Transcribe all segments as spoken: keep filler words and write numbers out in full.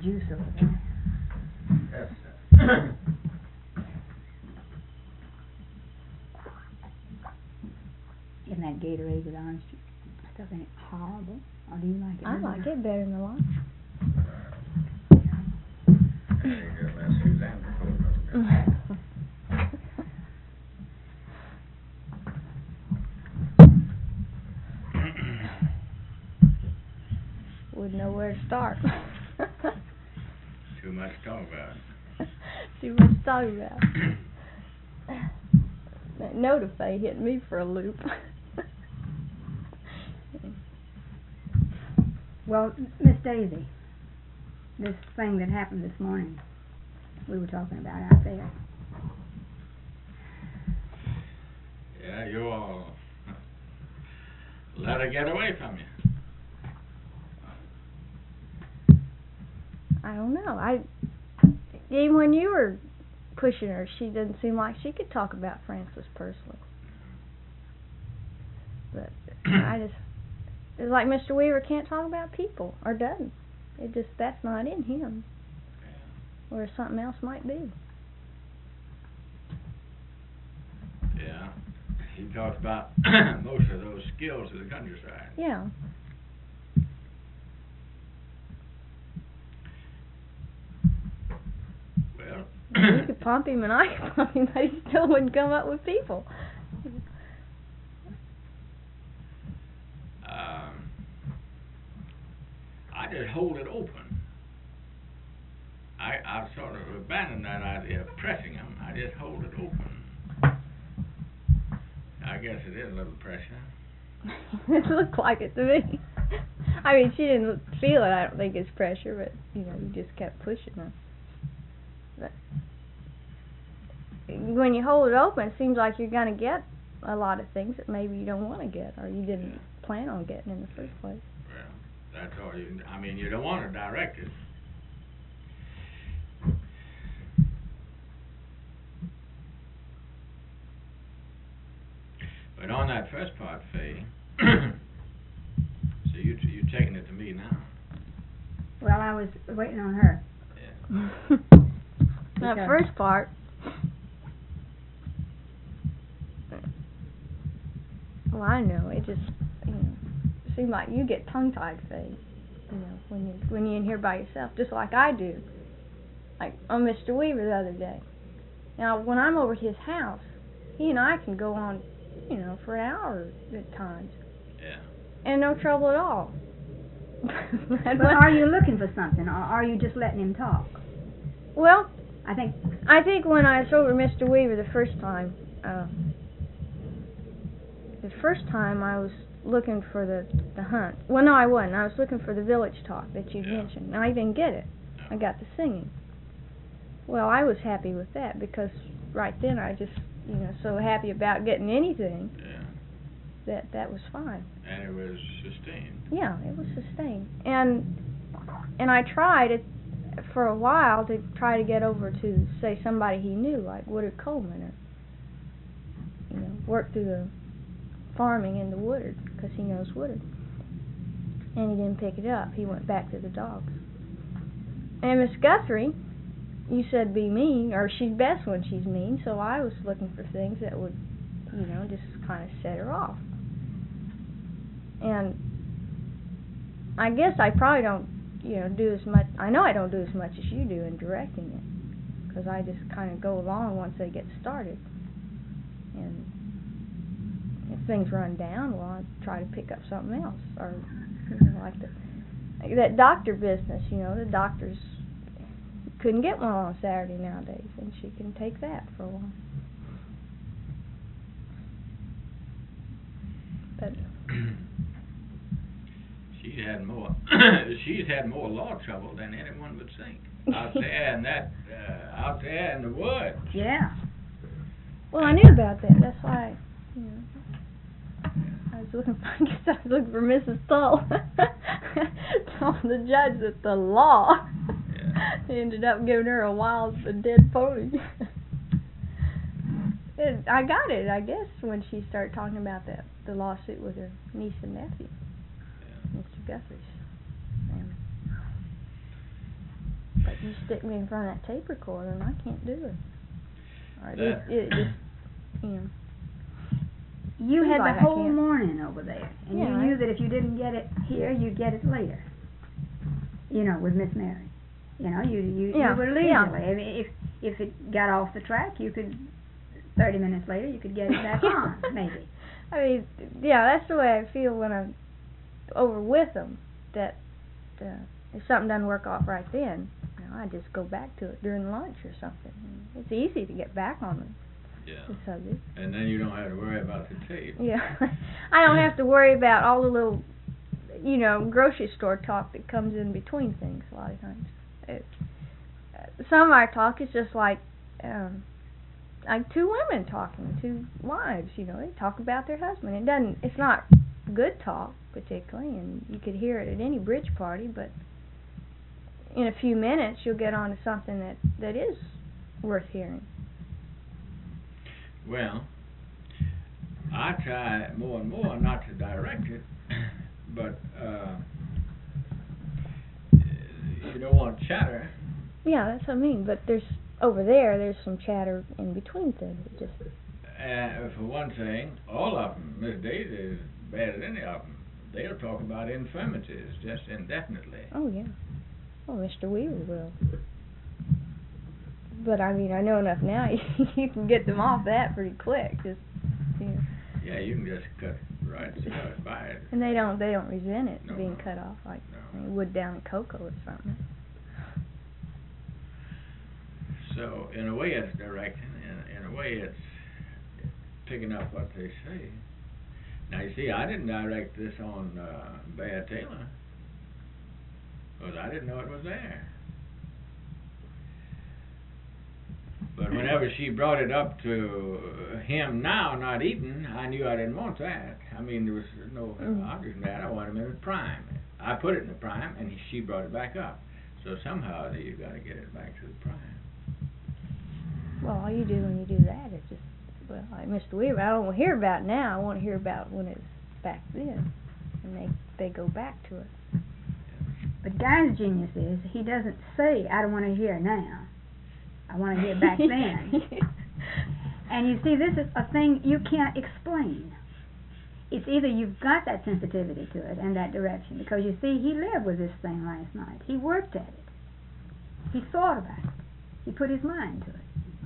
juice over there. Yes, sir. Isn't that Gatorade with orange stuff in it horrible? Or do you like it? I like it better than the lunch. I think I'll ask Suzanne to put it up. Wouldn't know where to start. Too much to talk about. Too much to talk about. That notify hit me for a loop. Well, Miss Daisy, this thing that happened this morning, we were talking about out there. Yeah, you all let her get away from you. I don't know. I even when you were pushing her, she didn't seem like she could talk about Francis personally. But I just, it's like Mister Weaver can't talk about people, or doesn't. It just, that's not in him. Yeah. Or something else might be. Yeah. He talks about most of those skills of the countryside. Yeah. Well, You could pump him and I could pump him, but he still wouldn't come up with people. um, I just hold it open. I I've sort of abandoned that idea of pressing them. I just hold it open. I guess it is a little pressure. It looked like it to me. I mean, she didn't feel it, I don't think, it's pressure, but, you know, you just kept pushing her. But when you hold it open, it seems like you're going to get a lot of things that maybe you don't want to get, or you didn't Yeah. plan on getting in the first place. Well, that's all you, I mean, you don't want to direct it. But on that first part, Faye, so you you taking it to me now? Well, I was waiting on her. Yeah. That Because- first part, well, I know, it just, you know, it seems like you get tongue-tied, Faye, you know, when you when you're in here by yourself, just like I do. Like on Mister Weaver the other day. Now, when I'm over at his house, he and I can go on, you know, for an hour at times, Yeah. and no trouble at all. But are you looking for something, or are you just letting him talk? Well, I think I think when I was over Mister Weaver the first time, uh, the first time I was looking for the the hunt. Well, no, I wasn't. I was looking for the village talk that you Yeah. mentioned. And I didn't get it. No. I got the singing. Well, I was happy with that because right then I just, you know, so happy about getting anything Yeah. that that was fine. And it was sustained. Yeah, it was sustained. And and I tried it for a while to try to get over to, say, somebody he knew, like Woodard Coleman, or, you know, worked through the farming in the Woodard, because he knows Woodard. And he didn't pick it up. He went back to the dogs. And Miss Guthrie, you said be mean, or she's best when she's mean, so I was looking for things that would, you know, just kind of set her off. And I guess I probably don't, you know, do as much, I know I don't do as much as you do in directing it, because I just kind of go along once they get started. And if things run down, well, I try to pick up something else, or, you know, like the, like that doctor business, you know, the doctors couldn't get one on Saturday nowadays, and she can take that for a while. But she's had more she's had more law trouble than anyone would think out there in that uh, out there in the woods. yeah. well, I knew about that. That's why, you know, I was looking for, I guess I was looking for Missus Tull. Told the judge that the law Yeah. ended up giving her a wild, a dead pony. It, I got it, I guess, when she started talking about that the lawsuit with her niece and nephew, Yeah. Mister Guthrie's family. you stick me in front of that tape recorder and I can't do it. Or at That- least it just, you know. You Seems had like the I whole can't. morning over there, and Yeah, you I- knew that if you didn't get it here, you'd get it later. You know, with Miss Mary. You know, you you, Yeah, you were yeah. leisurely. I mean, if if it got off the track, you could thirty minutes later you could get it back on, maybe. I mean, yeah, that's the way I feel when I'm over with them. That uh, if something doesn't work off right then, you know, I just go back to it during lunch or something. It's easy to get back on the, Yeah. the subject. And then you don't have to worry about the tape. Yeah, I don't have to worry about all the little, you know, grocery store talk that comes in between things a lot of times. It, uh, some of our talk is just like, um, like two women talking, two wives. You know, they talk about their husband. It doesn't. It's not good talk particularly, and you could hear it at any bridge party. But in a few minutes, you'll get on to something that that is worth hearing. Well, I try more and more not to direct it, but uh, you don't want chatter. Yeah, that's what I mean. But there's over there, there's some chatter in between things. It just Uh, for one thing, all of them, Miss Daisy is bad as any of them. They'll talk about infirmities just indefinitely. oh yeah. Oh, Mister Wheeler will. But I mean, I know enough now. You can get them off that pretty quick. Just you know. Yeah, you can just cut right right by it. And they don't they don't resent it No, being no. cut off like No. they would down in Cocoa or something. So in a way, it's directing, and in a way, it's picking up what they say. Now you see, I didn't direct this on uh, Bad Taylor, because I didn't know it was there. But whenever she brought it up to him now not eating, I knew I didn't want that. I mean, there was no Mm. obvious that. I wanted him in the prime. I put it in the prime, and he, she brought it back up. So somehow you got to get it back to the prime. Well, all you do when you do that is just well, like Mister Weaver, I don't want to hear about it now. I want to hear about when it's back then, and they they go back to it. But Guy's genius is he doesn't say, I don't want to hear now. I want to hear back then. And you see, this is a thing you can't explain. It's either you've got that sensitivity to it and that direction, because you see, he lived with this thing last night. He worked at it. He thought about it. He put his mind to it.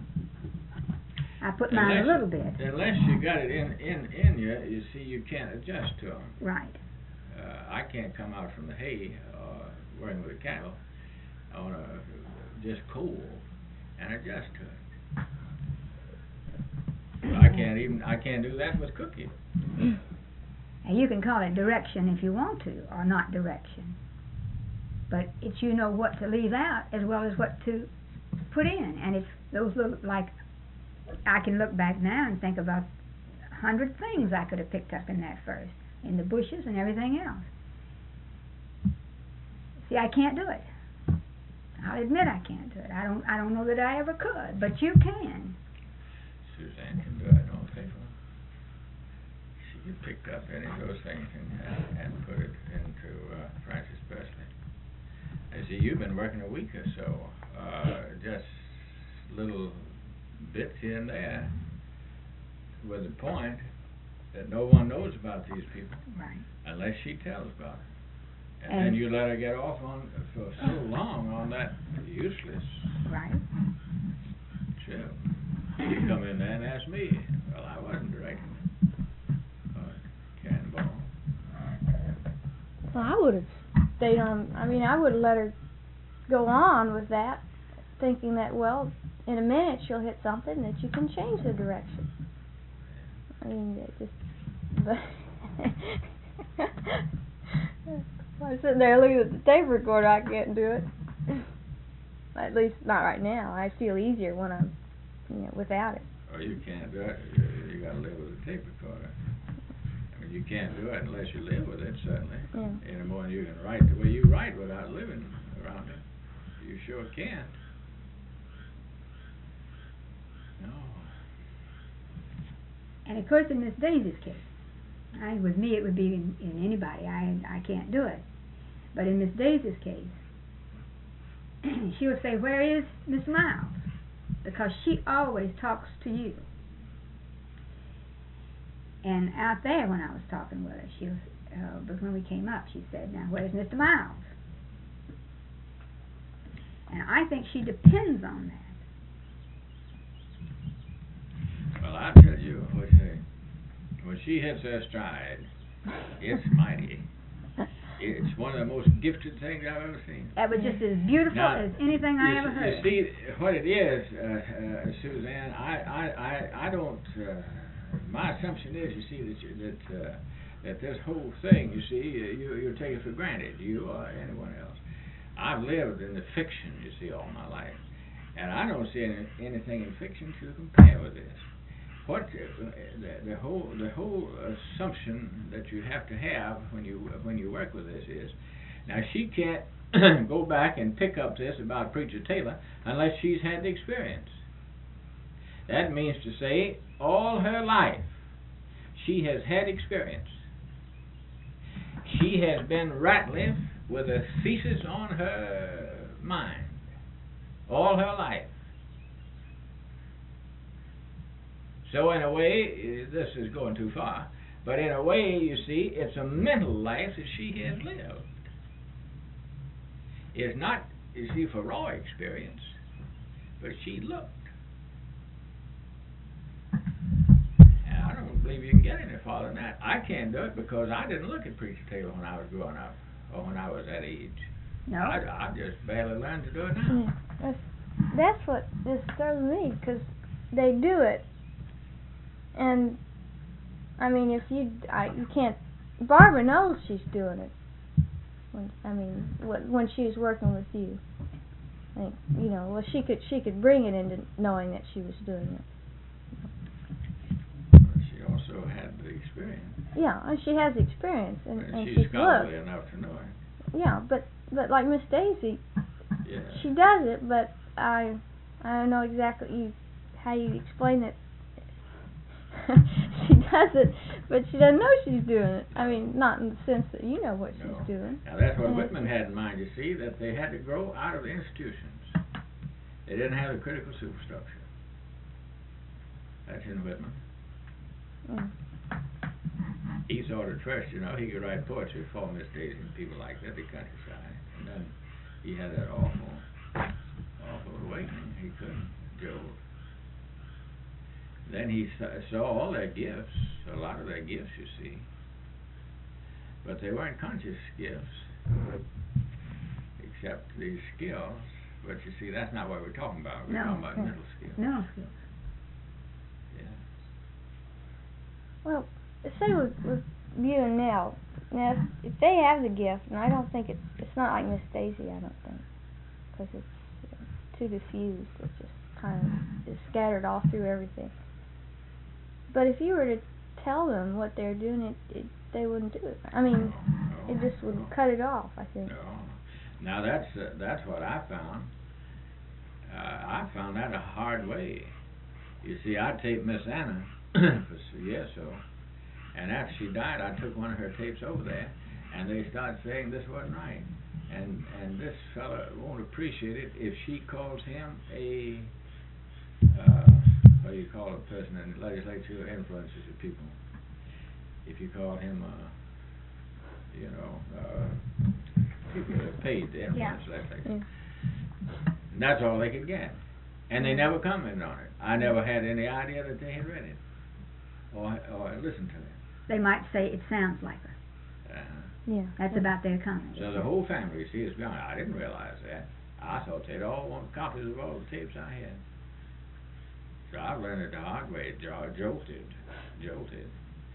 I put mine a little bit. Unless you got it in, in, in you, you see, you can't adjust to them. Right. Uh, I can't come out from the hay, uh, working with the cattle, on a, just cool, and adjust to it. I can't even, I can't do that with cooking. And you can call it direction if you want to, or not direction. But it's you know what to leave out as well as what to put in. And it's those little, like, I can look back now and think about a hundred things I could have picked up in that first, in the bushes and everything else. See, I can't do it. I'll admit I can't do it. I don't I don't know that I ever could, but you can. Suzanne can do it on paper. She can pick up any of those things and, and, and put it into uh, Francis Presley. I see you've been working a week or so, uh, just little bits here and there, with the point that no one knows about these people, Right. unless she tells about it. And, And- then you let her get off on for so long on that useless Right. trip. You come in there and ask me. Well, I wasn't directing uh, Cannonball. Well, I would have stayed on. I mean, I would have let her go on with that, thinking that well, in a minute she'll hit something that you can change the direction. I mean, it just. But I'm sitting there looking at the tape recorder. I can't do it. At least not right now. I feel easier when I'm, you know, without it. Or you can't do it. You, you got to live with a tape recorder. I mean, you can't do it unless you live with it, certainly. Yeah. Any more than you can write the way you write without living around it. You sure can't. No. And of course, in Miss Daisy's case, I, with me it would be in, in anybody. I I can't do it. But in Miss Daisy's case, she would say, "Where is Miss Miles?" Because she always talks to you. And out there, when I was talking with her, she was, uh, but when we came up, she said, "Now, where's Mister Miles?" And I think she depends on that. Well, I tell you, what she, when she hits her stride, it's mighty. It's one of the most gifted things I've ever seen. That was just as beautiful Now, as anything I you, ever s- heard. You see, what it is, uh, uh, Suzanne, I, I, I, I don't, uh, my assumption is, you see, that, you, that, uh, that this whole thing, you see, you, you take it for granted, you or anyone else. I've lived in the fiction, you see, all my life, and I don't see any, anything in fiction to compare with this. What uh, the, the whole the whole assumption that you have to have when you when you work with this is, now she can't go back and pick up this about Preacher Taylor unless she's had the experience. That means to say, all her life she has had experience. She has been Ratliff with a thesis on her mind all her life. So in a way, this is going too far, but in a way, you see, it's a mental life that she has lived. It's not, you see, for raw experience, but she looked. And I don't believe you can get any farther than that. I can't do it because I didn't look at Preacher Taylor when I was growing up, or when I was that age. No. I, I just barely learned to do it now. Yeah, that's, that's what disturbs me, because they do it. And, I mean, if you, I, you can't, Barbara knows she's doing it. When, I mean, when, when she's working with you. I think, you know, well, she could, she could bring it into knowing that she was doing it. But she also had the experience. Yeah, and she has experience, and, And and she's she's scholarly looked. enough to know it. Yeah, but, but like Miss Daisy, Yeah. she does it, but I, I don't know exactly you, how you explain it. She does it, but she doesn't know she's doing it. I mean, not in the sense that you know what No. she's doing. Now that's what And Whitman had in mind, you see, that they had to grow out of the institutions. They didn't have the critical superstructure. That's in Whitman. Mm. He sort of trust, you know, he could write poetry for Miss Daisy and people like that, the countryside. And then he had that awful, awful awakening. He couldn't, Joe. Then he saw all their gifts, a lot of their gifts, you see. But they weren't conscious gifts, except these skills. But you see, that's not what we're talking about. We're No, talking about no. mental skills. No skills. Yeah. Well, say with, with you and Nell. Now, if, if they have the gift, and I don't think it's it's not like Miss Daisy, I don't think, because it's uh, too diffused. It's just kind of is scattered all through everything. But if you were to tell them what they're doing, it, it they wouldn't do it. I mean, No, it just would no. cut it off, I think. No. Now that's uh, that's what I found. Uh, I found that a hard way. You see, I taped Miss Anna for a year or so, and after she died, I took one of her tapes over there, and they started saying this wasn't right, and and this fella won't appreciate it if she calls him a uh, what do you call a person in the legislature who influences the people? If you call him a, you know, uh, people that are paid to influence Yeah. legislature. Yeah. And that's all they could get. And they never commented on it. I never had any idea that they had read it or or listened to it. They might say it sounds like her. Uh-huh. Yeah. That's yeah. about their comment. So the whole family, you see, is gone. I didn't realize that. I thought they'd all want copies of all the tapes I had. So I learned it the hard way, jo- jolted, jolted.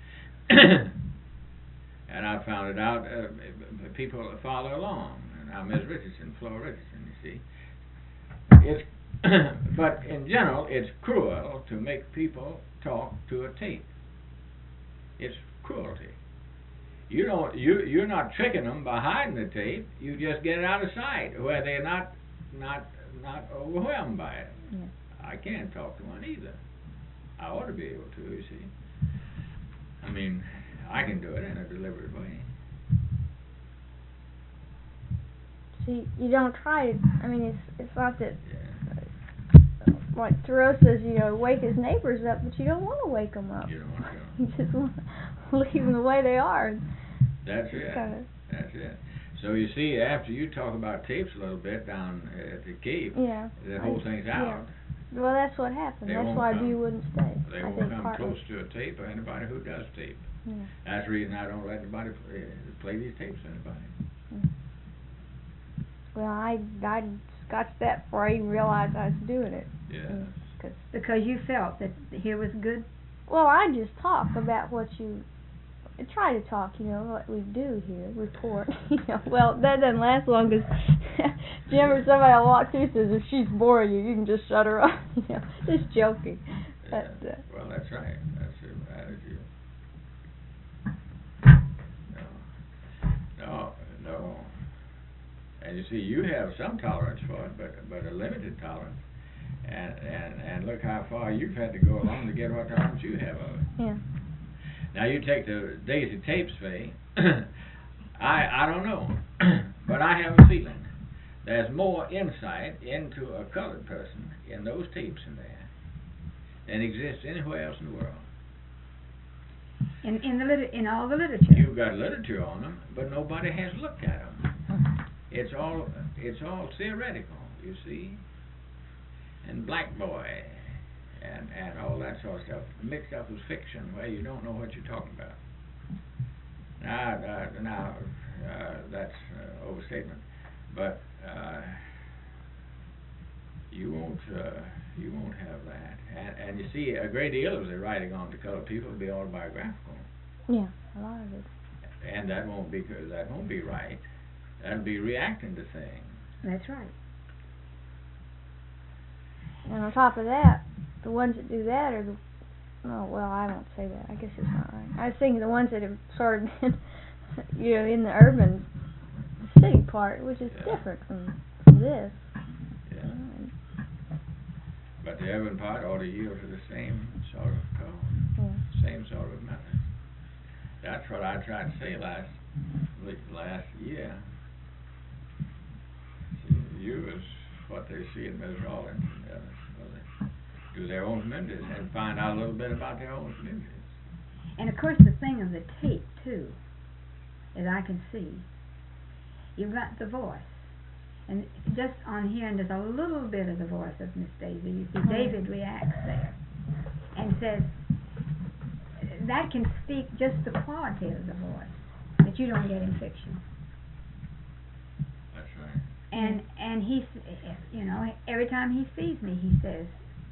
And I found it out, uh, people follow along. And now Miss Richardson, Flora Richardson, you see. It's but in general, it's cruel to make people talk to a tape. It's cruelty. You don't, you, you're not tricking them by hiding the tape. You just get it out of sight where they're not, not, not overwhelmed by it. Yeah. I can't talk to one either. I ought to be able to, you see. I mean, I can do it in a deliberate way. So you, you don't try to, I mean, it's it's not that, Yeah. like Thoreau says, you know, wake his neighbors up, but you don't want to wake them up. You don't want to. You just want to leave them the way they are. That's it. Kinda. That's it. So you see, after you talk about tapes a little bit down at the Cape, Yeah. the whole thing's out. Yeah. Well, that's what happened. They that's won't why come. View wouldn't stay. They I won't think come partly. close to a tape or anybody who does tape. Yeah. That's the reason I don't let anybody play, play these tapes to anybody. Mm. Well, I I scotched that before I even realized I was doing it. Yeah. Mm, Cause, Because you felt that here was good. well, I just talk about what you I try to talk, you know, what we do here, report. You know, well, that doesn't last long because Jim or somebody will walk through and says, if she's boring you, you can just shut her up. You know, just joking. Yeah. But, uh, Well, that's right. That's the attitude. No. No, no. And you see, you have some tolerance for it, but but a limited tolerance. And and and look how far you've had to go along to get what tolerance you have of it. yeah. Now you take the Daisy tapes, Faye. I I don't know, but I have a feeling there's more insight into a colored person in those tapes in there than exists anywhere else in the world. In in the liter- in all the literature. You've got literature on them, but nobody has looked at them. It's all it's all theoretical, you see. And Black Boy, and and all that sort of stuff mixed up with fiction, where you don't know what you're talking about. Now, uh, now uh, that's uh, overstatement, but uh, you won't uh, you won't have that. And and you see, a great deal of the writing on the colored people will be autobiographical. Yeah, a lot of it. And that won't be that won't be right. That'll be reacting to things. That's right. And on top of that, the ones that do that are the, oh, well, I won't say that. I guess it's not right. I was thinking the ones that have sort of been, you know, in the urban city part, which is Yeah. different from, from this. Yeah. You know, and, But the urban part ought to yield to the same sort of code, yeah. same sort of method. That's what I tried to say last last year. See, you is what they see in Miss Rawlins and others. They do their own communities and find out a little bit about their own communities. And of course, the thing of the tape too, as I can see, you've got the voice, and just on here, and there's a little bit of the voice of Miss Daisy. You see, Mhm. David reacts there and says that can speak just the quality of the voice that you don't get in fiction. That's right. And and he, you know, every time he sees me, he says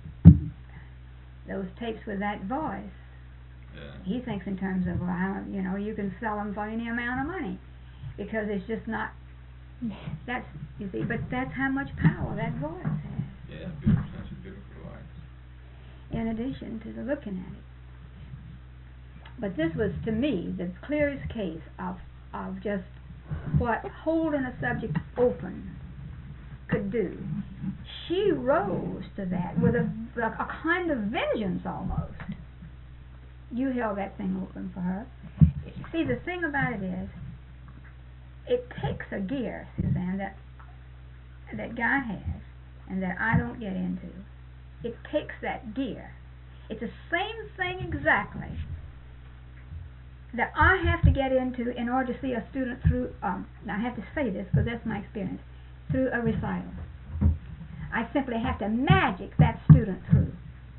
those tapes with that voice. Yeah. He thinks in terms of, well, how, you know, you can sell them for any amount of money because it's just not. That's you see, but that's how much power that voice has. Yeah, beautiful. That's a beautiful voice. In addition to the looking at it. But this was, to me, the clearest case of of just what holding a subject open could do. She rose to that with a, a kind of vengeance almost. You held that thing open for her. See, the thing about it is, it takes a gear, Suzanne, that that Guy has, and that I don't get into. It takes that gear. It's the same thing exactly that I have to get into in order to see a student through, um, now I have to say this because that's my experience, through a recital. I simply have to magic that student through.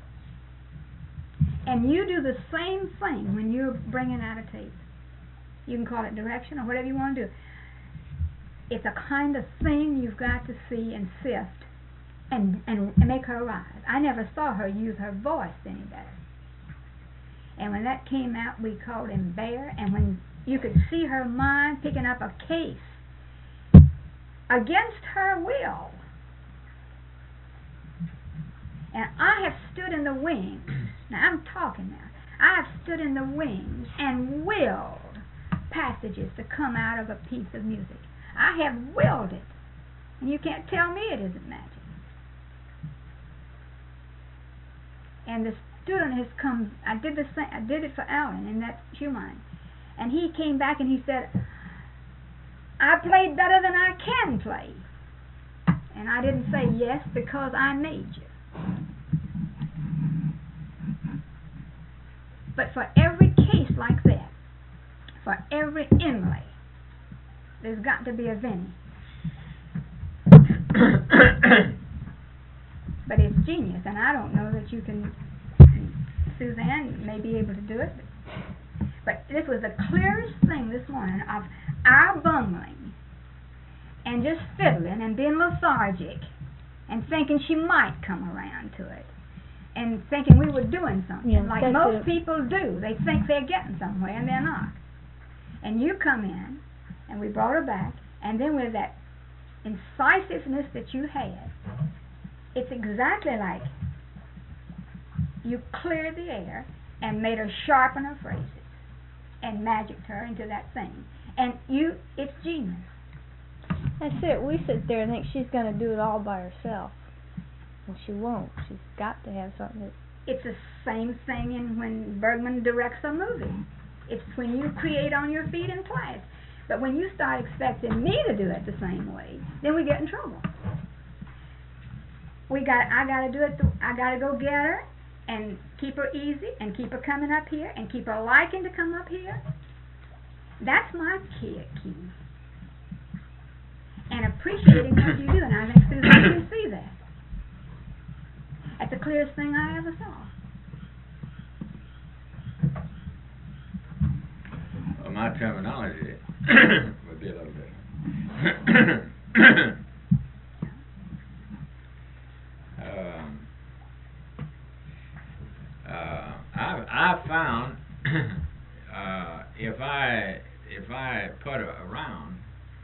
And you do the same thing when you're bringing out a tape. You can call it direction or whatever you want to do. It's a kind of thing you've got to see and sift and, and, and make her rise. I never saw her use her voice any better. And when that came out, we called him Bear, and when you could see her mind picking up a case against her will. And I have stood in the wings. Now I'm talking now. I have stood in the wings and willed passages to come out of a piece of music. I have willed it. And you can't tell me it isn't magic. And the student has come, I did the same, I did it for Alan in that Schumann. And he came back and he said, I played better than I can play. And I didn't say yes because I made you. But for every case like that, for every inlay, there's got to be a Vinny. But it's genius, and I don't know that you can. Suzanne may be able to do it, but this was the clearest thing this morning of our bungling and just fiddling and being lethargic and thinking she might come around to it and thinking we were doing something, yeah, like most it. people do. They think they're getting somewhere and they're not. And you come in, and we brought her back, and then with that incisiveness that you had, it's exactly like you cleared the air and made her sharpen her phrases and magicked her into that thing. And you, it's genius. That's it. We sit there and think she's going to do it all by herself. And she won't. She's got to have something that... It's the same thing in when Bergman directs a movie. It's when you create on your feet in class. But when you start expecting me to do it the same way, then we get in trouble. We got. I got to do it. Th- I got to go get her and keep her easy and keep her coming up here and keep her liking to come up here. That's my key. key. And appreciating what you do, and I think Susan can see that. That's the clearest thing I ever saw. Well, my terminology would be a little different. um, uh, I I found uh, if I if I put her around,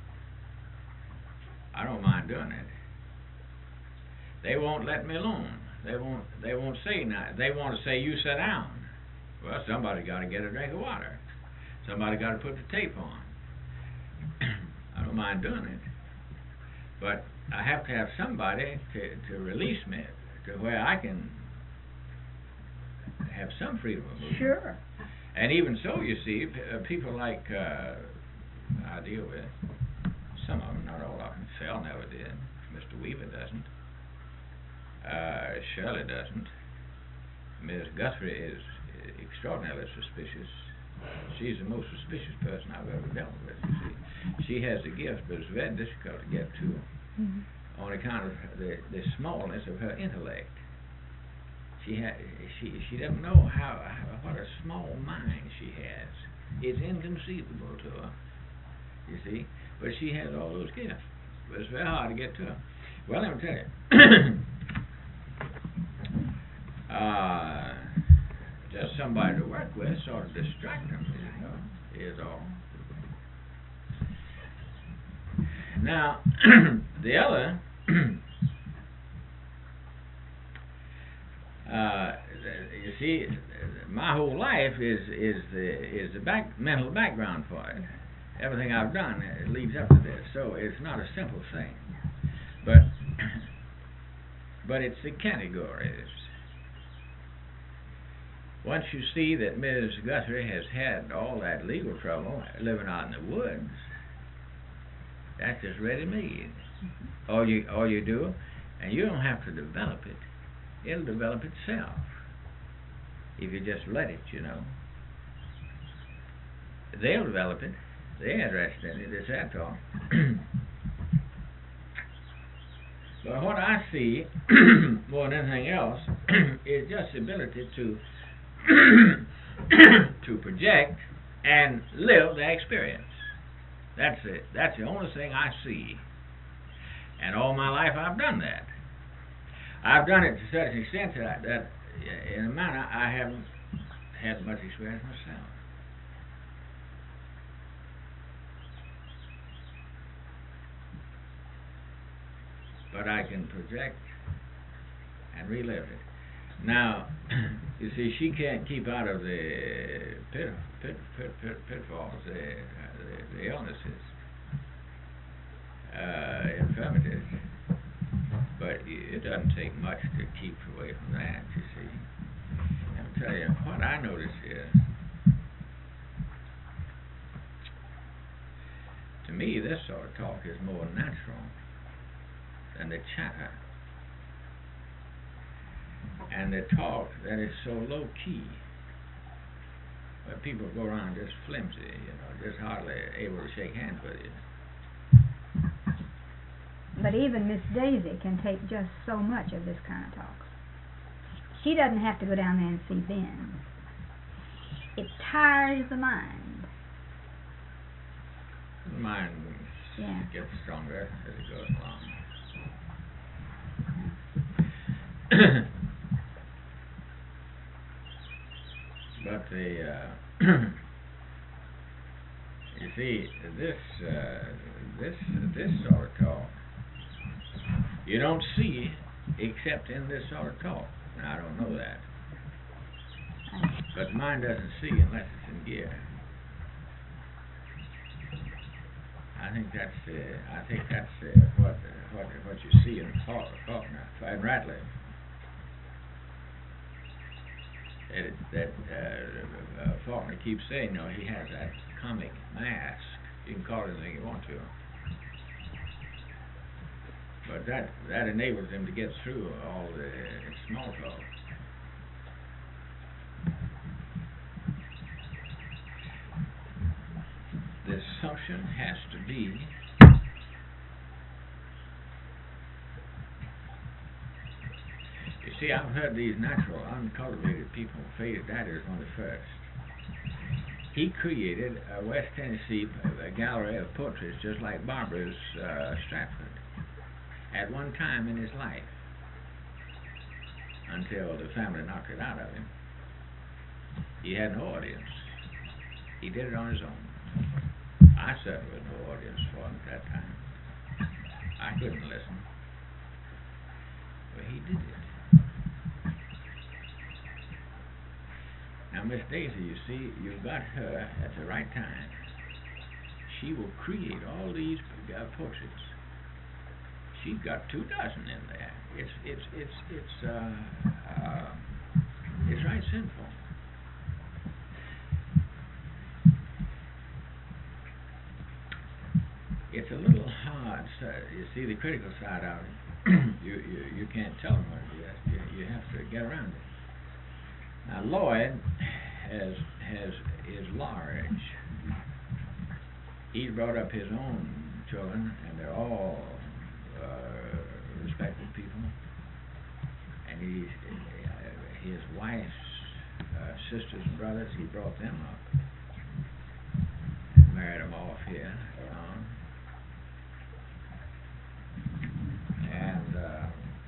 I don't mind doing it. They won't let me alone. They won't. They won't say nothing. They want to say, "You sit down." Well, somebody got to get a drink of water. Somebody got to put the tape on. I don't mind doing it, but I have to have somebody to to release me to where I can have some freedom of movement. Sure. And even so, you see, p- uh, people like uh, I deal with, some of them, not all of them. Phil never did. Mister Weaver doesn't. Uh, Shirley doesn't. Miss Guthrie is extraordinarily suspicious. She's the most suspicious person I've ever dealt with, you see. She has the gift, but it's very difficult to get to Mm-hmm. on account of the, the smallness of her intellect. She ha- she she doesn't know how, how what a small mind she has. It's inconceivable to her, you see. But she has all those gifts. But it's very hard to get to her. Well, let me tell you. uh, just somebody to work with, sort of distract them, you know, is all. Now, the other, uh, you see, my whole life is is the is the back mental background for it. Everything I've done it leads up to this, so it's not a simple thing. But but it's the categories. Once you see that Miz Guthrie has had all that legal trouble living out in the woods, that's just ready-made. All you all you do, and you don't have to develop it. It'll develop itself if you just let it, you know. They'll develop it. They're interested in it. It's that all. But what I see more than anything else is just the ability to to project and live the experience. That's it. That's the only thing I see. And all my life I've done that. I've done it to such an extent that, that in a manner I haven't had much experience myself. But I can project and relive it. Now, you see, she can't keep out of the pit, pit, pit, pit, pitfalls, the, the, the illnesses, uh, infirmities. But it doesn't take much to keep away from that, you see. I'll tell you, what I notice is, to me, this sort of talk is more natural than the chatter and the talk that is so low key. Where people go around just flimsy, you know, just hardly able to shake hands with you. But even Miss Daisy can take just so much of this kind of talk. She doesn't have to go down there and see Ben. It tires the mind. The mind Yeah. gets stronger as it goes along. But the uh, you see this uh, this this sort of talk you don't see except in this sort of talk. Now, I don't know that, but mine doesn't see unless it's in gear. I think that's uh, I think that's uh, what what what you see in Faulkner and Ratliff. That, that uh, uh, Faulkner keeps saying, no, he has that comic mask. You can call it anything you want to. But that, that enables him to get through all the small talk. The assumption has to be You see, I've heard these natural, uncultivated people, faded that is one of the first. He created a West Tennessee a gallery of portraits just like Barbara's uh, Stratford at one time in his life, until the family knocked it out of him. He had no audience. He did it on his own. I certainly had no audience for him at that time. I couldn't listen. But he did it. Now, Miss Daisy, you see, you've got her at the right time. She will create all these uh, portraits. She's got two dozen in there. It's it's it's it's uh, uh, it's right simple. It's a little hard. So you see, the critical side of it, you, you you can't tell them what it is. You you have to get around it. Now, Lloyd has has is large. He's brought up his own children, and they're all uh, respected people. And he's uh, his wife's uh, sisters and brothers. He brought them up and married them off here. Um, and uh,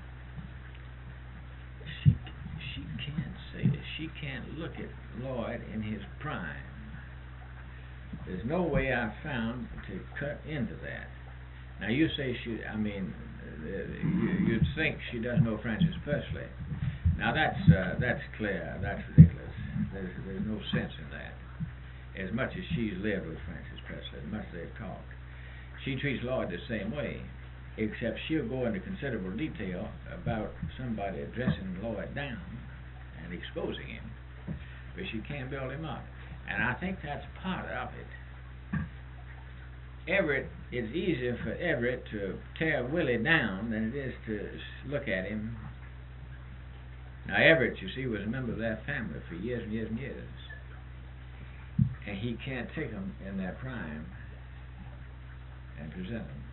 she she can't say that. She can't look at Lloyd in his prime. There's no way I've found to cut into that. Now you say she, I mean, uh, you, you'd think she doesn't know Francis Presley. Now that's uh, that's clear. That's ridiculous. There's there's no sense in that. As much as she's lived with Francis Presley, as much as they've talked, she treats Lloyd the same way, except she'll go into considerable detail about somebody addressing Lloyd down and exposing him, but she can't build him up. And I think that's part of it. Everett, it's easier for Everett to tear Willie down than it is to look at him. Now Everett, you see, was a member of that family for years and years and years. And he can't take them in their prime and present them.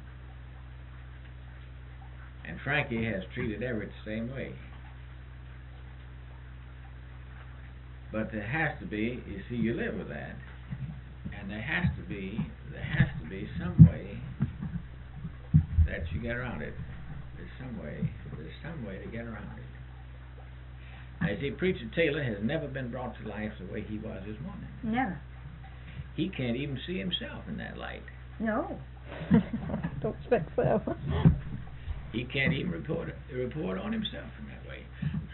And Frankie has treated Everett the same way. But there has to be, you see, you live with that, and there has to be, there has to be some way that you get around it. There's some way, there's some way to get around it. Now, you see, Preacher Taylor has never been brought to life the way he was this morning. Never. He can't even see himself in that light. No. Don't expect so. He can't even report report on himself in that way.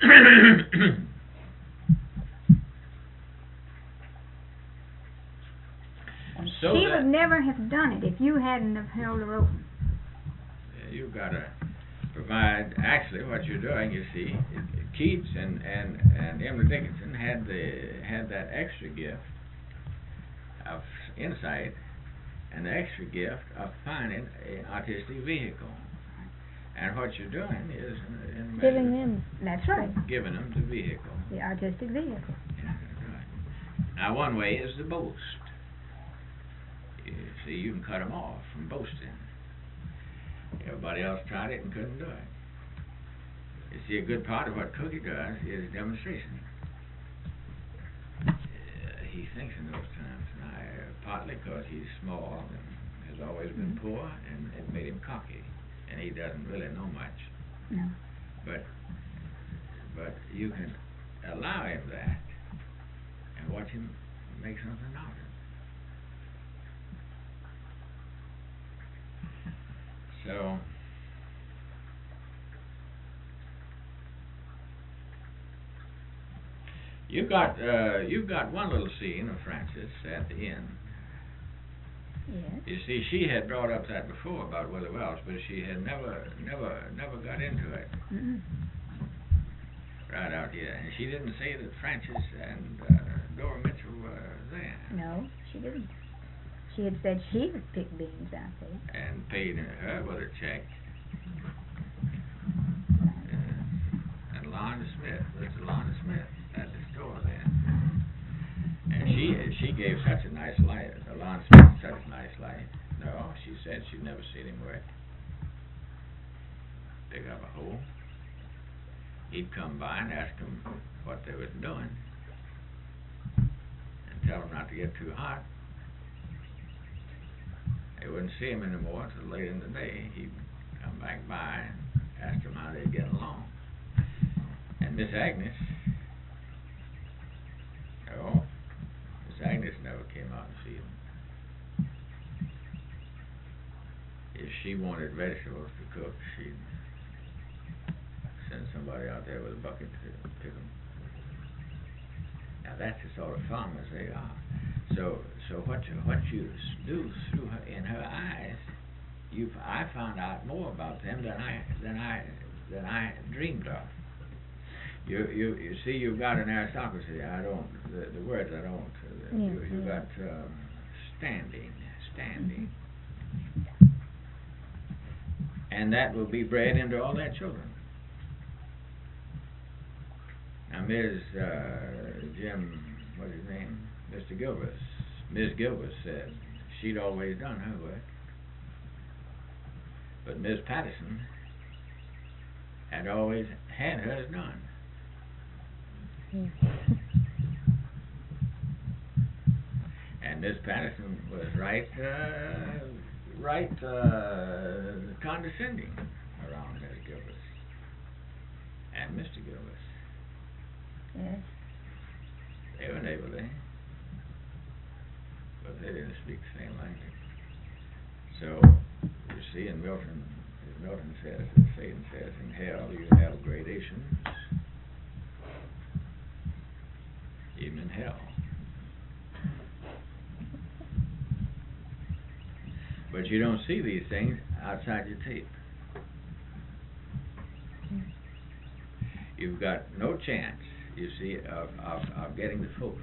So she that would never have done it if you hadn't have held her open. uh, you've got to provide. Actually, what you're doing, you see, Keats and and and Emily Dickinson had the had that extra gift of insight, and the extra gift of finding an artistic vehicle. And what you're doing is in, in Giving measure, them. That's right, giving them the vehicle. the artistic vehicle. Yeah, that's right. Now, one way is to boast. You see, you can cut them off from boasting. Everybody else tried it and couldn't do it. You see, a good part of what Cookie does is demonstration. Uh, he thinks in those times, now, uh, partly because he's small and has always been Mm-hmm. poor, and it made him cocky, and he doesn't really know much. No. But, but you can allow him that and watch him make something out of it. So, you've got uh, you've got one little scene of Frances at the end. Yes. You see, she had brought up that before about Willie Welch, but she had never, never, never got into it Mm-mm. right out here, and she didn't say that Frances and uh, Dora Mitchell were there No, she didn't. She had said she would pick beans out there. and paid her with a check. Uh, and Lonnie Smith, Mister Lonnie Smith, at the store there. And she she gave such a nice light, Lonnie Smith such a nice light. No, she said she'd never seen him work. Pick up a hole. He'd come by and ask them what they was doing, and tell them not to get too hot. They wouldn't see him anymore until late in the day. He'd come back by and ask them how they'd get along. And Miss Agnes, oh, Miss Agnes never came out and see him. If she wanted vegetables to cook, she'd send somebody out there with a bucket to pick them. Now that's the sort of farmers they are. So, so what you, what you do through her, in her eyes, you I found out more about them than I than I than I dreamed of. You you you see, you've got an aristocracy. I don't the, the words I don't. Uh, Yeah, you you yeah. got um, standing, standing, and that will be bred into all their children. Now, Miz Uh, Jim, what's his name? Mister Gilbert, Miz Gilbert said she'd always done her work, but Miz Patterson had always had hers done. Yeah. And Miz Patterson was right, uh, right uh, condescending around Miz Gilbert and Mister Gilbert. Yes. They were neighborly, but they didn't speak the same language. So, you see, in Milton, Milton says, and Satan says, in hell you have gradations, even in hell. But you don't see these things outside your tape. You've got no chance, you see, of, of, of getting the focus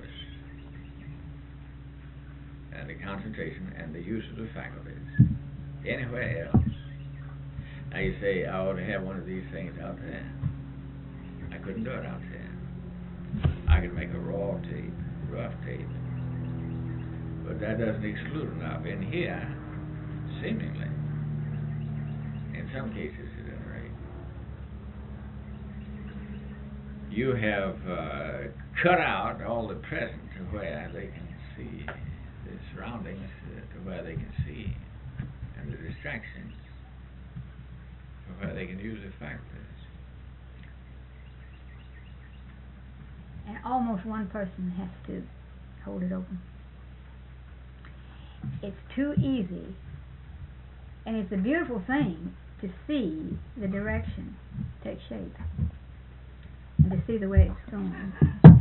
and the concentration and the use of the faculties anywhere else. Now you say, I ought to have one of these things out there. I couldn't do it out there. I could make a raw tape, rough tape, but that doesn't exclude enough. In here, seemingly, in some cases at any rate, you have uh, cut out all the present to where they can see the surroundings, uh, to where they can see, and the distractions to where they can use their faculties. And almost one person has to hold it open. It's too easy, and it's a beautiful thing to see the direction take shape and to see the way it's going.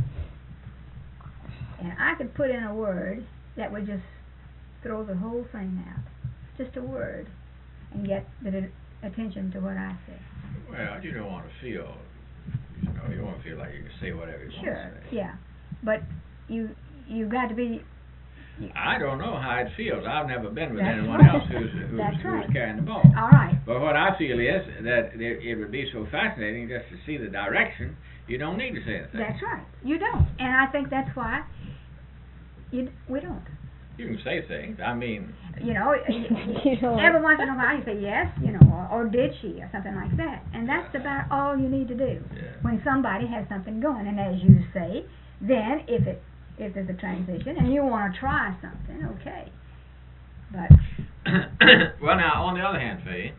And I could put in a word that would just throw the whole thing out, just a word, and get the attention to what I say. Well, you don't want to feel, you know, you don't want to feel like you can say whatever you Sure, want to say. yeah, but you you've got to be I don't know how it feels. I've never been with That's anyone right. else who's, who's, That's who's right. carrying the ball. All right. But what I feel is that it, it would be so fascinating just to see the direction, you don't need to say anything. That's right. You don't. And I think that's why you, we don't. You can say things. I mean, You know, You know, every once in a while you say yes, you know, or, or did she, or something like that. And that's about all you need to do yeah. when somebody has something going. And as you say, then if it if there's a transition and you want to try something, okay. But well, now, on the other hand, Faye,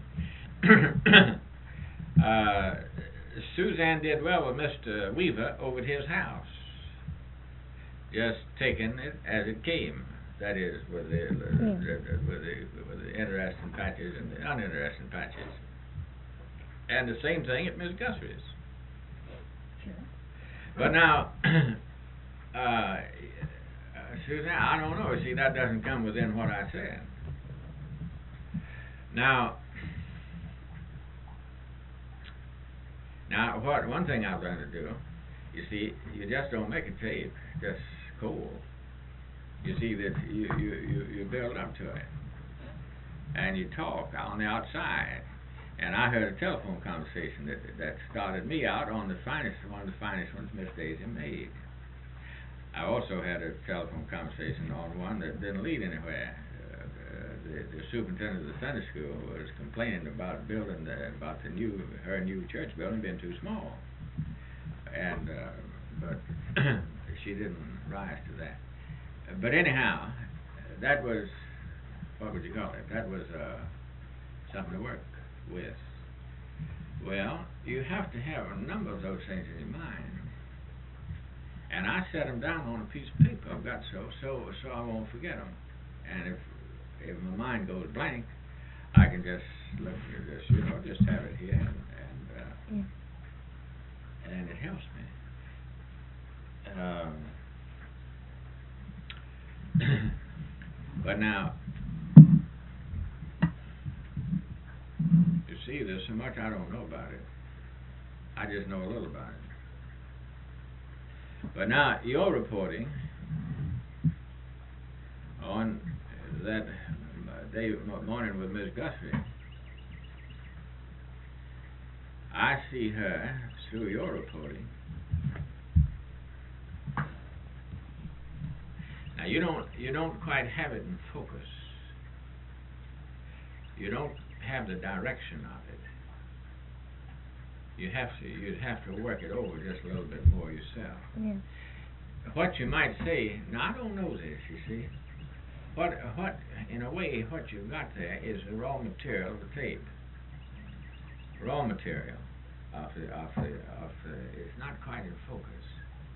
uh, Suzanne did well with Mister Weaver over at his house, just taking it as it came. That is, with the, uh, Yeah. the, with the with the interesting patches and the uninteresting patches. And the same thing at Miss Guthrie's. sure. But now, uh, uh, Suzanne, I don't know. See, that doesn't come within what I said. Now, now, what one thing I've learned to do, you see, you just don't make a tape just cold. You see that you you you, you build up to it, and you talk on the outside. And I heard a telephone conversation that that started me out on the finest, one of the finest ones Miss Daisy made. I also had a telephone conversation on one that didn't lead anywhere. Uh, uh, the, the superintendent of the Sunday school was complaining about building the, about the new her new church building being too small, and uh, but she didn't rise to that. Uh, but anyhow, that was, what would you call it? That was uh, something to work with. Well, you have to have a number of those things in your mind. And I set them down on a piece of paper. I've got so so so I won't forget them. And if if my mind goes blank, I can just look at this, you know, just have it here, and and, uh, Yeah. and it helps me. Um, but now, you see, there's so much I don't know about it. I just know a little about it. But now, your reporting on that day morning with Miss Guthrie, I see her through your reporting. Now, you don't you don't quite have it in focus. You don't have the direction of it. You have to you'd have to work it over just a little bit more yourself. Yeah. What you might say, now I don't know this, you see. What what in a way what you've got there is the raw material of the tape. Raw material of the of the of the it's not quite in focus.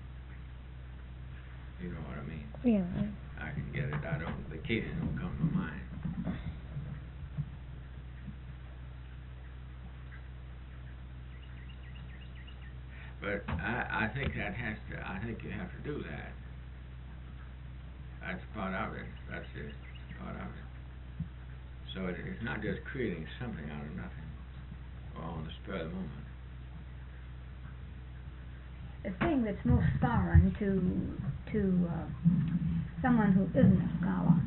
You know what I mean? Yeah. I can get it. I don't the cases don't come to mind. But I, I think that has to, I think you have to do that. That's part of it. That's it. Part of it. So it, it's not just creating something out of nothing or on the spur of the moment. The thing that's most foreign to to uh, someone who isn't a scholar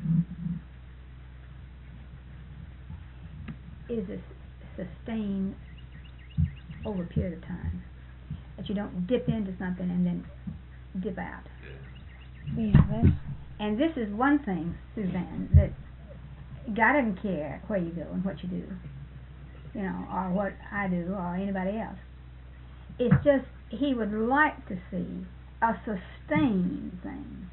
is a s- sustained over a period of time. That you don't dip into something and then dip out. Yeah, that's, And this is one thing, Suzanne, that God doesn't care where you go and what you do, you know, or what I do or anybody else. It's just He would like to see a sustained thing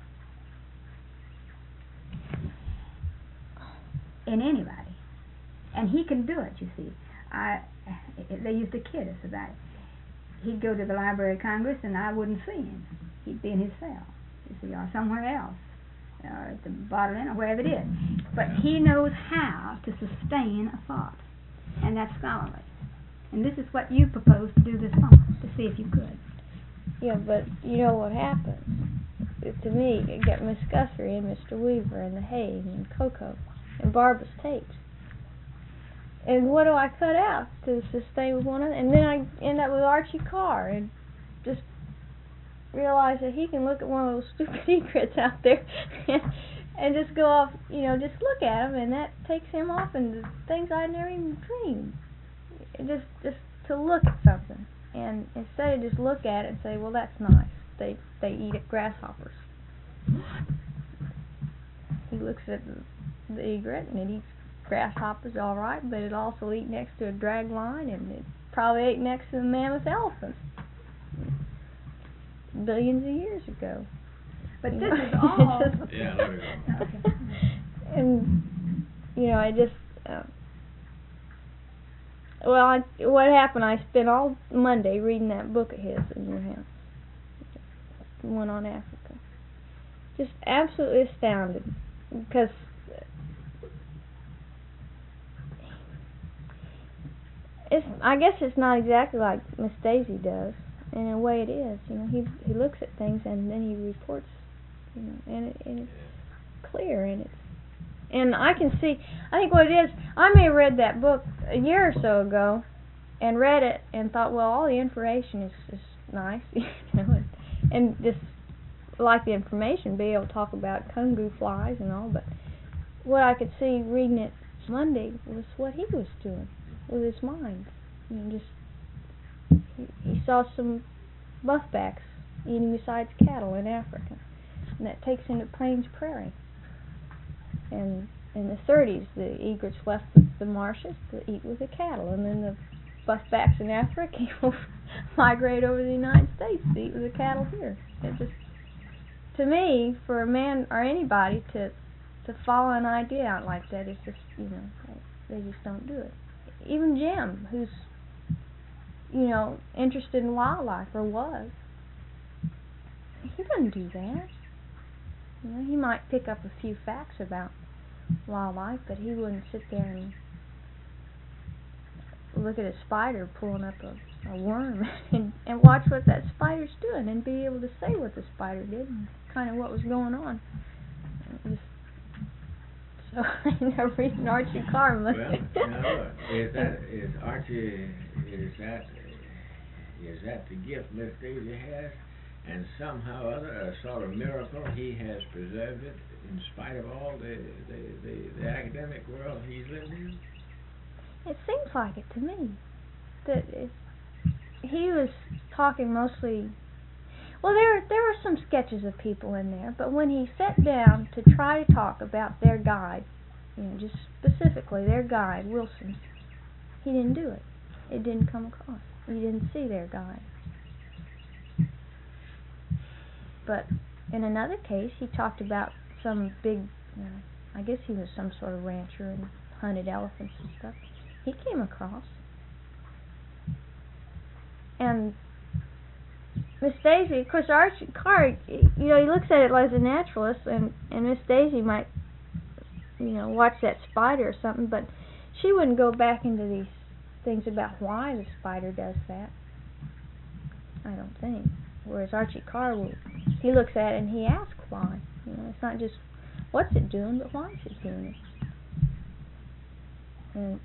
in anybody, and He can do it. You see, I they used to kid us about it. He'd go to the Library of Congress and I wouldn't see him. He'd be in his cell, you see, or somewhere else, or at the Bottle Inn, or wherever it is. But he knows how to sustain a thought, and that's scholarly. And this is what you proposed to do this summer, to see if you could. yeah, but you know what happens? It, to me, you get Miss Guthrie and Mister Weaver and the Hague and Coco and Barbara's tapes. And what do I cut out to sustain with one of them? And then I end up with Archie Carr and just realize that he can look at one of those stupid secrets out there and, and just go off, you know, just look at them, and that takes him off into things I never even dreamed. Just, just to look at something, and instead of just look at it and say, well, that's nice. They, they eat grasshoppers. He looks at the, the egret, and it eats grasshoppers, all right, but it also eat next to a drag line, and it probably ate next to the mammoth elephants billions of years ago. But You this know, is all. it just- Yeah, let her go. Okay. And you know, I just uh, well, I, what happened? I spent all Monday reading that book of his in your house, the one on Africa. Just absolutely astounded, because it's. I guess it's not exactly like Miss Daisy does. And in a way, it is. You know, he he looks at things and then he reports. You know, and it and it's clear, and it's and I can see. I think what it is. I may have read that book a year or so ago, and read it and thought, well, all the information is is nice, you know, and, and just like the information, be able to talk about kungu flies and all. But what I could see reading it Monday was what he was doing with his mind. You know, just. He saw some buffbacks eating besides cattle in Africa, and that takes into Plains Prairie. And in the thirties, the egrets left the, the marshes to eat with the cattle, and then the buffbacks in Africa will migrate over the United States to eat with the cattle here. It just, to me, for a man or anybody to to follow an idea out like that is just, you know, they just don't do it. Even Jim, who's you know, interested in wildlife, or was. He doesn't do that. You know, he might pick up a few facts about wildlife, but he wouldn't sit there and look at a spider pulling up a, a worm and, and watch what that spider's doing and be able to say what the spider did and kind of what was going on. Just, so, you know, reading Archie Carr. Well, now, is that, is Archie, is that, is that the gift Miss Daisy has? And somehow or other, a sort of miracle, he has preserved it in spite of all the, the, the, the academic world he's lived in? It seems like it to me. That it, he was talking mostly. Well, there there were some sketches of people in there, but when he sat down to try to talk about their guide, you know, just specifically their guide, Wilson, he didn't do it. It didn't come across. You didn't see their guide. But in another case, he talked about some big, you know, I guess he was some sort of rancher and hunted elephants and stuff. He came across. And Miss Daisy, of course, Archie Carr, you know, he looks at it as a naturalist, and, and Miss Daisy might, you know, watch that spider or something, but she wouldn't go back into these things about why the spider does that. I don't think. Whereas Archie Carr, will, he looks at it and he asks why. You know, it's not just what's it doing, but why is it doing it. And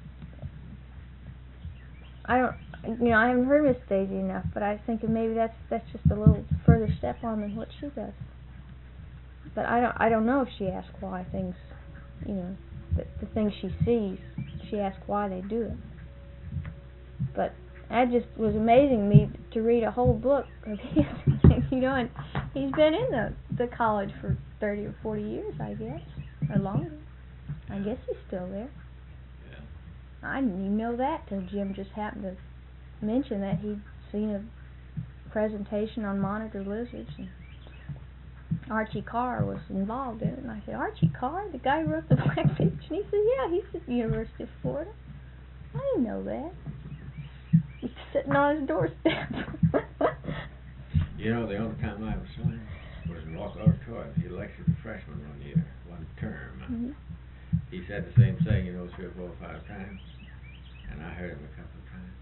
I don't, you know, I haven't heard Miss Daisy enough, but I think maybe that's that's just a little further step on than what she does. But I don't, I don't know if she asks why things, you know, the, the things she sees, she asks why they do it. But that just was amazing me to read a whole book of his, you know, and he's been in the the college for thirty or forty years, I guess, or longer. I guess he's still there. Yeah. I didn't even know that till Jim just happened to mention that he'd seen a presentation on monitor lizards, and Archie Carr was involved in it. And I said, Archie Carr, the guy who wrote the Blackfinch? And he said, yeah, he's at the University of Florida. I didn't know that. He's sitting on his doorstep. You know, the only time I ever saw him was in Walker Auditorium. He lectured the freshmen one year, one term. Mm-hmm. He said the same thing, you know, three or four or five times, and I heard him a couple of times.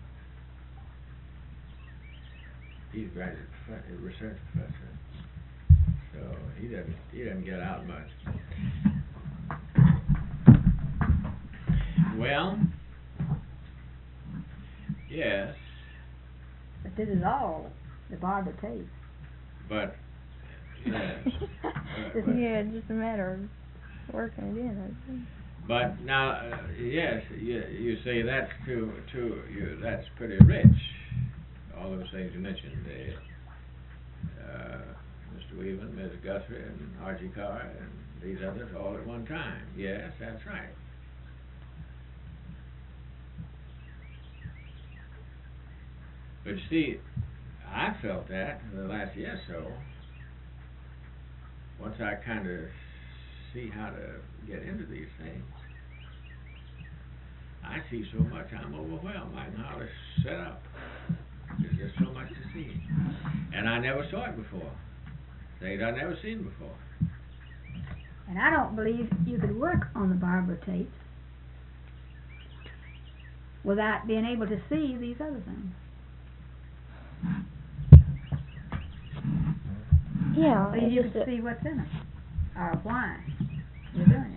He's a graduate prof- a research professor, so he doesn't he doesn't get out much. Well, yes. But this is all the barber tape. But, yes. uh, Yeah, it's just a matter of working it in. I think. But now, uh, yes, you, you say that's too, too, you, that's pretty rich. All those things you mentioned, uh, uh, Mister Weaven, Miz Guthrie, and Archie Carr, and these others all at one time. Yes, that's right. But you see, I felt that in the last year or so. Once I kind of see how to get into these things, I see so much I'm overwhelmed. I can hardly set up. There's just so much to see. And I never saw it before. Things I've never seen before. And I don't believe you could work on the Barbara tapes without being able to see these other things. Yeah, So it's you just can that- see what's in it, or why you're doing it.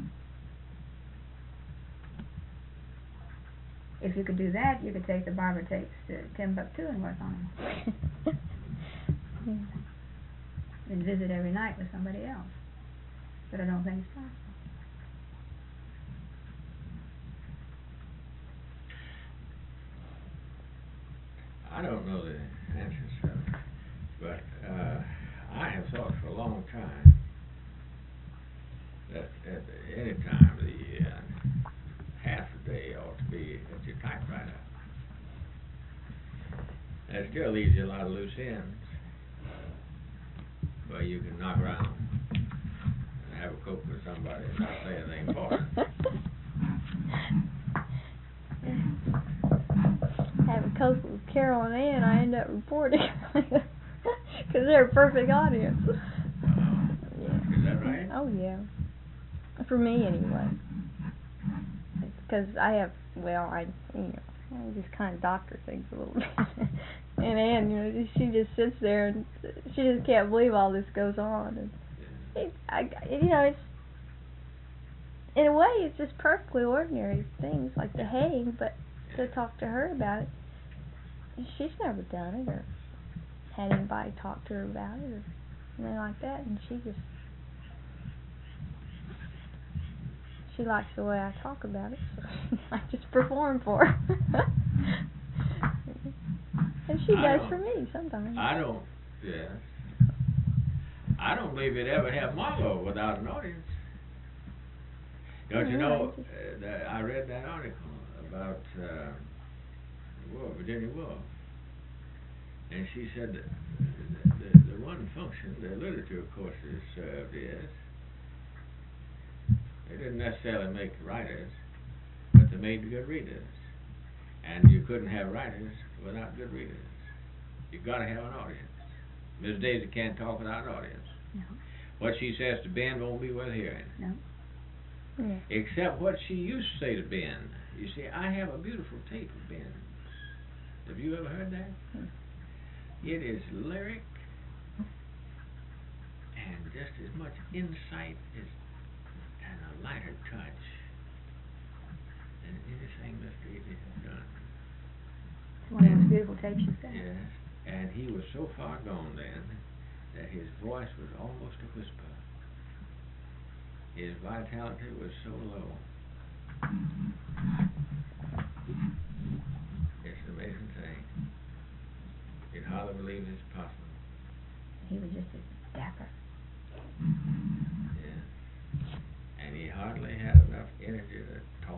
If you could do that, you could take the Barbara tapes to Timbuktu and work on them, and visit every night with somebody else. But I don't think it's possible. I don't know the answers, uh, but uh, I have thought for a long time that at any time of the year, half a day ought to be at your typewriter. That still leaves you a lot of loose ends where you can knock around and have a coke with somebody and not say anything important. Have a coke with Carol and Ann, I end up reporting because they're a perfect audience. Uh, is that right? Oh yeah, for me anyway. Because I have, well, I, you know, I just kind of doctor things a little bit. And Ann, you know, she just sits there and she just can't believe all this goes on. And it, I, you know, it's in a way it's just perfectly ordinary things like the haying, but to talk to her about it, she's never done it or had anybody talk to her about it or anything like that, and she just she likes the way I talk about it, so I just perform for her. And she I does for don't- me sometimes. I don't, yes. I don't believe you'd ever have Marlowe without an audience. Don't you Yeah, know, I just- uh, that I read that article about uh, Woolf, Virginia Woolf, and she said that the, the, the one function the literature courses served is they didn't necessarily make writers, but they made good readers. And you couldn't have writers without good readers. You've got to have an audience. Miss Daisy can't talk without an audience. No, What she says to Ben won't be worth hearing. no. Yeah. Except what she used to say to Ben. You see, I have a beautiful tape of Ben's. Have you ever heard that? Hmm. It is lyric and just as much insight as and a lighter touch than anything Mister Ely has done. One of the most beautiful tapes you've got. Yes, and he was so far gone then that his voice was almost a whisper. His vitality was so low. It's an amazing thing. You'd hardly believe it's possible. He was just as dapper. Yeah. And he hardly had enough energy to talk.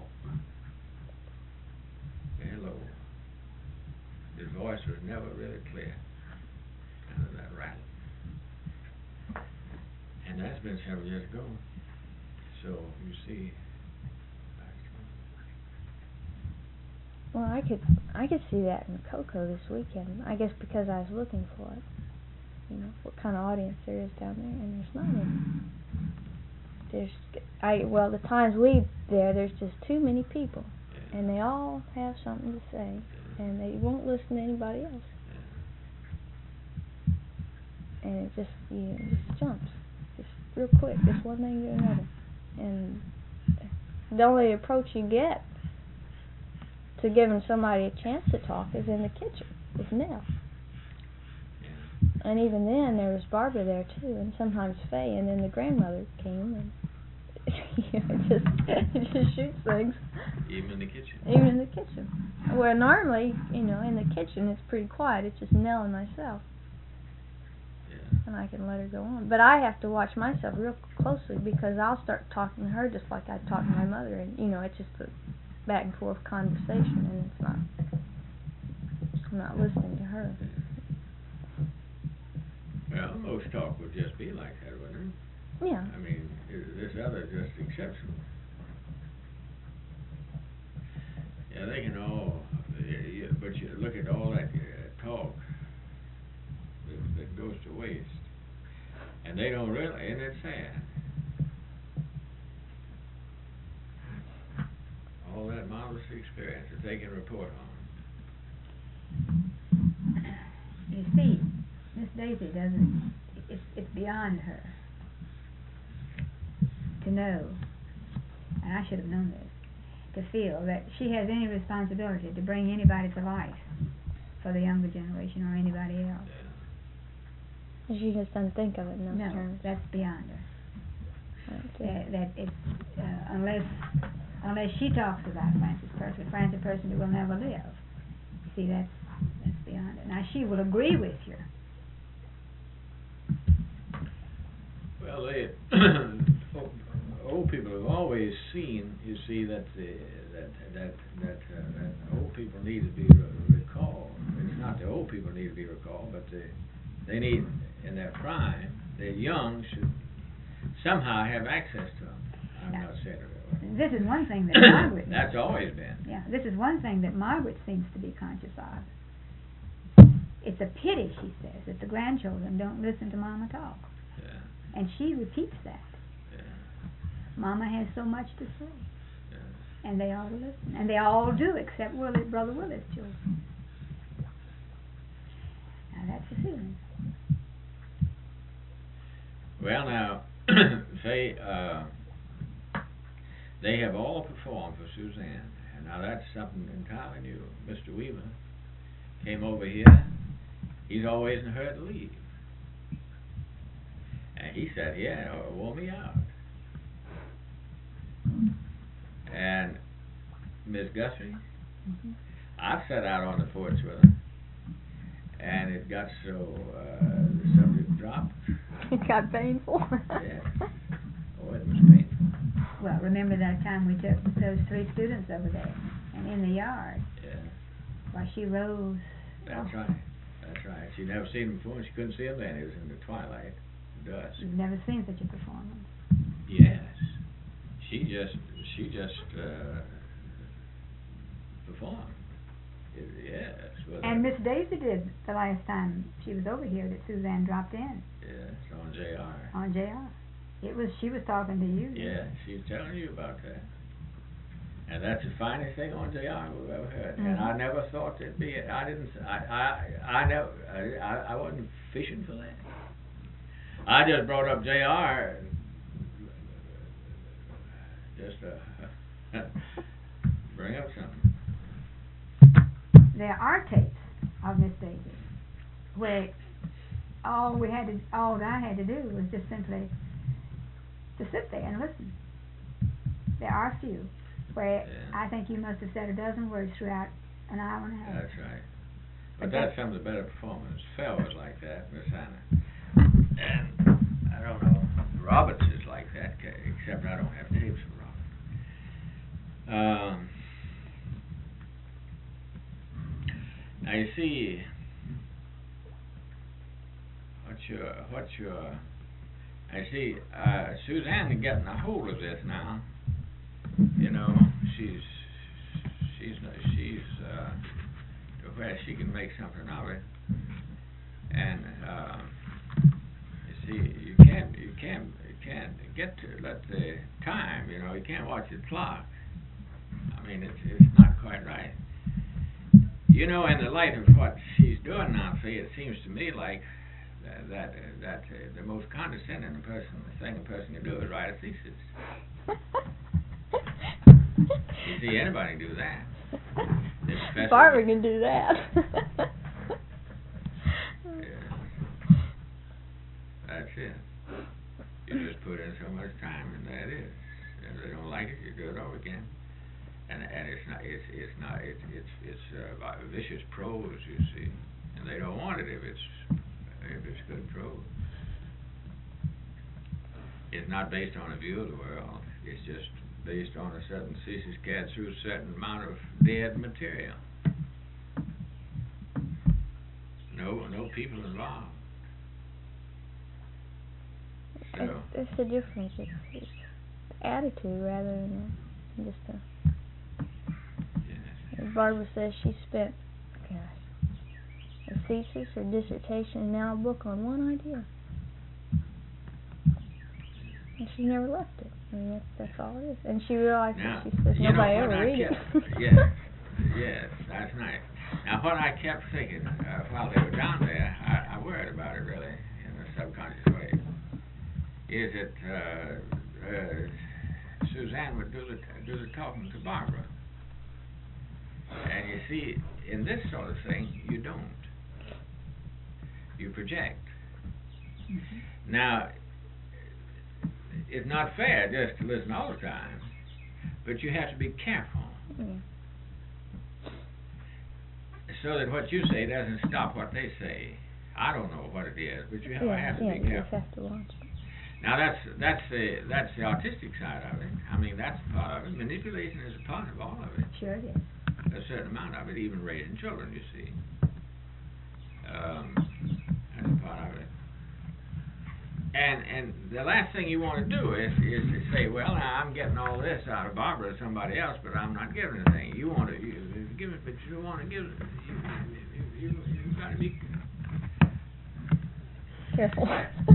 Very low. His voice was never really clear. Kind of that rattle. And that's been several years ago. So, you see, Well, I could I could see that in Coco this weekend. I guess because I was looking for it. You know, what kind of audience there is down there, and there's not any. There's I well the times we there there's just too many people, yeah, and they all have something to say, and they won't listen to anybody else, yeah. and it just you know, it just jumps, just real quick, just one thing to another, and the only approach you get to giving somebody a chance to talk is in the kitchen with Nell. Yeah. And even then, there was Barbara there too, and sometimes Faye, and then the grandmother came, and it just it just shoots things. Even in the kitchen. Even in the kitchen. Where normally, you know, in the kitchen it's pretty quiet. It's just Nell and myself. Yeah. And I can let her go on. But I have to watch myself real closely because I'll start talking to her just like I talk to my mother, and you know, it's just a back and forth conversation, and it's not. I'm not listening to her. Well, most talk would just be like that, wouldn't it? Yeah. I mean, i- this other is just exceptional. Yeah, they can all, yeah, yeah, but you look at all that uh, talk that, that goes to waste, and they don't really, and it's sad. All that marvelous experience that they can report on. You see, Miss Daisy doesn't, it's, it's beyond her to know, and I should have known this, to feel that she has any responsibility to bring anybody to life for the younger generation or anybody else. Yeah. She just doesn't think of it in those No, terms. that's beyond her. Right. That, that it's, uh, unless, unless she talks about Frances Percy, Frances Percy will never live. You see, that's, that's beyond it. Now, she will agree with you. Well, they, old people have always seen, you see, that the, that that that uh, that old people need to be re- recalled. It's not the old people need to be recalled, but the, they need, in their prime, the young should somehow have access to them. I'm Yeah. not saying it. This is one thing that Margaret That's always been. Yeah, this is one thing that Margaret seems to be conscious of. It's a pity, she says, that the grandchildren don't listen to Mama talk. Yeah. And she repeats that. Yeah. Mama has so much to say, Yeah. and they ought to listen. And they all do, except Willie, Brother Willie's children. Now, that's the feeling. Well, now, say, uh, they have all performed for Suzanne, and now that's something entirely new. Mister Weaver came over here. He's always in a hurry to leave. And he said, yeah, it wore me out. And Miss Guthrie, Mm-hmm. I've sat out on the porch with her, and it got so, uh, the subject dropped. It got painful. Yeah. Oh, it was painful. Well, remember that time we took those three students over there, and in the yard, Yeah. while she rose. That's oh, right. That's right. She'd never seen him before, and she couldn't see him then. It was in the twilight, dusk. You've never seen such a performance. Yes. She just, she just, uh, performed. It, yes. Well, And that- Miss Daisy did the last time she was over here that Suzanne dropped in Yes, on J R. on J R. It was, she was talking to you. Yeah, she's telling you about that. And that's the finest thing on J R we've ever heard. And I Mhm. never thought it'd be, I didn't, I, I, I never, I, I, I wasn't fishing for that. I just brought up J R just to bring up something. There are tapes of Miss Daisy where all we had to, all I had to do was just simply to sit there and listen. There are a few where Yeah. I think you must have said a dozen words throughout an hour and a half. That's right. But But that's some of the better performers. Fell was like that, Miss Hannah. And I don't know, Roberts is like that, ca- except I don't have tapes of Roberts. Um, now you see, what's your, what's your, I see, uh, Suzanne is getting a hold of this now. You know, she's, she's, she's, uh, to where she can make something of it. And, uh, you see, you can't, you can't, you can't get to, let the time, you know, you can't watch the clock. I mean, it's, it's not quite right. You know, in the light of what she's doing now, see, it seems to me like that, that, uh, that uh, the most condescending person, thing a person can do is write a thesis. You see, anybody can do that. Especially- Barbara can do that. Yeah. That's it. You just put in so much time, and that is, you do it over again. And and it's not it's it's not it's it's it's uh, like vicious prose, you see, and they don't want it if it's if it's good prose. It's not based on a view of the world. It's just based on a certain ceases cat through a certain amount of dead material. No no people involved. So It's, it's the difference. It's, it's attitude rather than just a. yes. As Barbara says, she spent, gosh, a thesis or dissertation and now a book on one idea. And she never left it. I mean, that's, that's all it is. And she realized Now, that she says you know nobody what ever I read kept, it. yes, yes, that's nice. Now, what I kept thinking uh, while they were down there, I, I worried about it really in a subconscious way, is that uh, uh, Suzanne would do the do the talking to Barbara. And you see, in this sort of thing, you don't. You project. Mm-hmm. Now, it's not fair just to listen all the time, but you have to be careful. Yeah. So that what you say doesn't stop what they say. I don't know what it is, but you have, Yeah, have to yeah, be you careful. just have to watch it. Now that's that's the that's the artistic side of it. I mean that's part of it. Manipulation is a part of all of it. Sure it is. A certain amount of it, even raising children, you see. Um, that's a part of it. And and the last thing you want to do is is to say, well, now I'm getting all this out of Barbara or somebody else, but I'm not giving anything. You want to you, you give it, but you don't want to give it. You you you, you got to be Careful.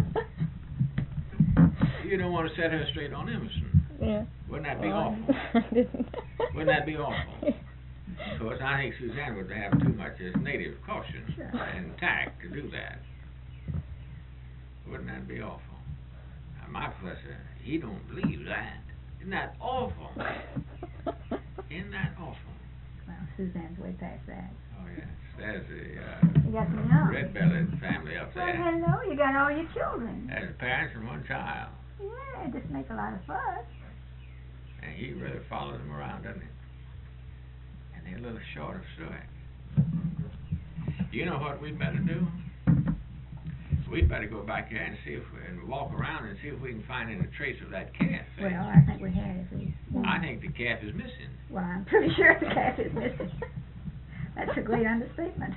You don't want to set her straight on Emerson. Yeah. Wouldn't that be Well, awful? I didn't. Wouldn't that be awful? Of course, I think Suzanne would have too much as native caution Sure. and tact to do that. Wouldn't that be awful? Now, my professor, he don't believe that. Isn't that awful? Isn't that awful? Well, Suzanne's way past that. Oh, yes. There's the You got some uh, young. red-bellied family up Well, there. hello, you got all your children. There's parents and one child. Yeah, just make a lot of fuss. And he really follows them around, doesn't he? And they're a little short of sight. You know what we'd better do? We'd better go back there and see if we, and walk around and see if we can find any trace of that calf. eh? Well, I think we had at least one. I think the calf is missing. Well, I'm pretty sure the calf is missing. That's a great understatement.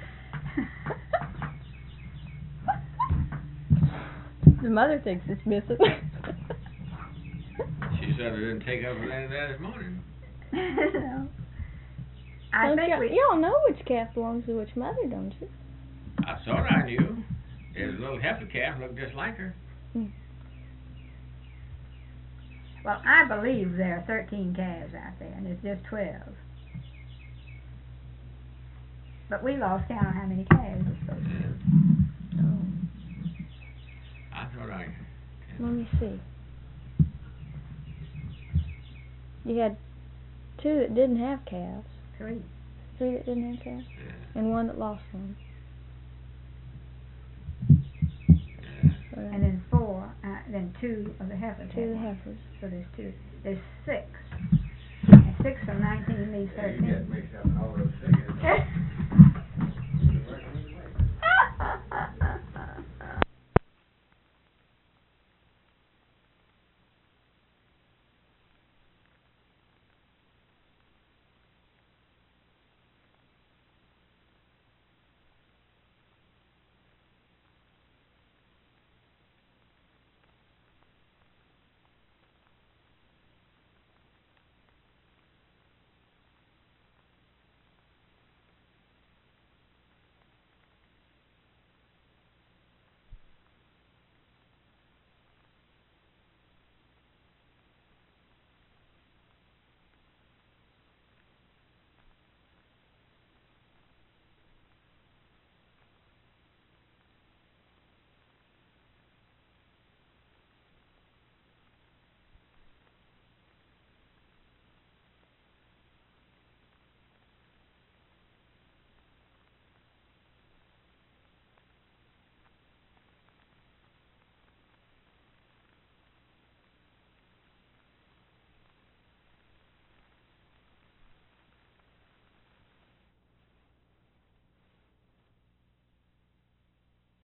The mother thinks it's missing. She said I didn't take up with any of that this morning. No. I Don't think y'all, we. y'all know which calf belongs to which mother, don't you? I thought I knew. There's a little heifer calf looked just like her. Mm. Well, I believe there are thirteen calves out there, and it's just twelve. But we lost count on how many calves we're supposed to be. Oh. I thought I. Let me see. You had two that didn't have calves, Three. three that didn't have calves, Yeah. and one that lost one. Yeah. So And then four, uh, then two of the heifers. two had of the one. heifers. So there's two. There's six. And six from nineteen leaves Yeah, you thirteen. get mixed up in all those figures.